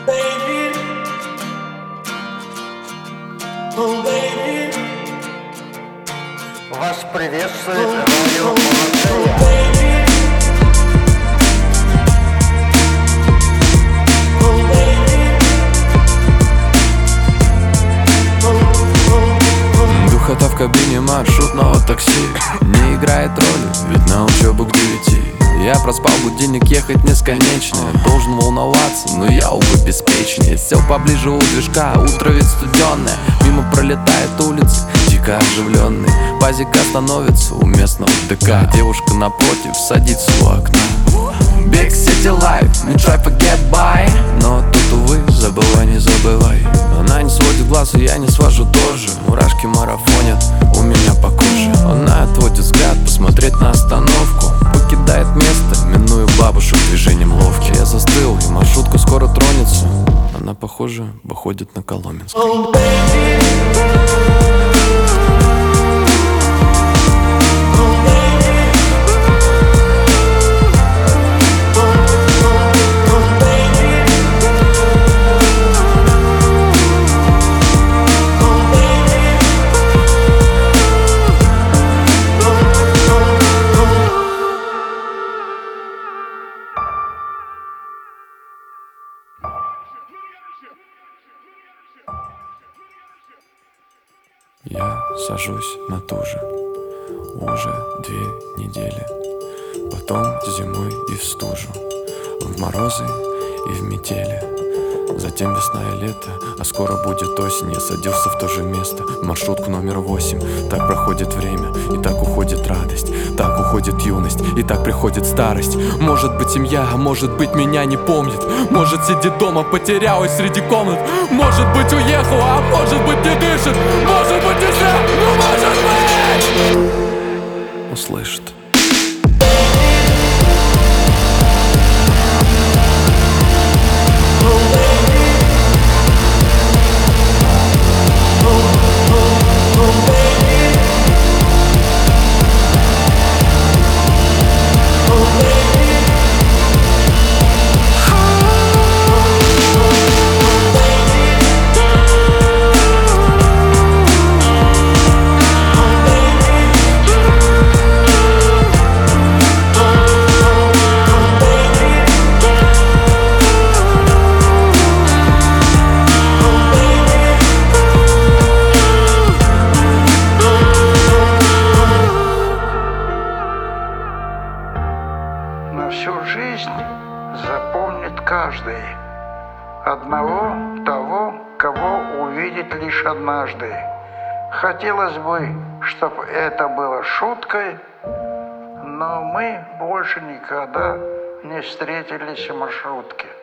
baby, oh baby, Вас приветствует радио Панацея. baby, oh baby, Духота в кабине маршрутного такси не играет роли, ведь на учебу к 9. Я проспал, будильник ехать несконечно. Должен волноваться, но я, увы, беспечнее. Сел поближе у движка, утро ведь студенное. Мимо пролетает улицы, дико оживленные. Пазик остановится у местного ДК. Девушка напротив садится у окна. Big city life, не try forget by. Но тут, увы, забывай, не забывай. Она не сводит глаз, и я не свожу тоже. Мурашки марафонят у меня по коже. Она отводит взгляд, посмотреть на остановку. Покидает место, минуя бабушек движением ловки. Я застыл, и маршрутка скоро тронется. Она, похоже, выходит на Коломенск. oh baby, oh baby, oh baby, oh baby. Я сажусь на ту же уже 2 недели. Потом зимой и в стужу, в морозы и в метели. Затем весна и лето, а скоро будет осень. Я садился в то же место, в маршрутку номер 8. Так проходит время, и так уходит радость. Так уходит юность, и так приходит старость. Может быть, семья, а может быть, меня не помнит. Может, сидит дома, потерялась среди комнат. Может быть, уехала, а может быть, не дышит. Может быть, еще, ну может быть услышит. На всю жизнь запомнит каждый одного того, кого увидит лишь однажды. Хотелось бы, чтобы это было шуткой, но мы больше никогда не встретились в маршрутке.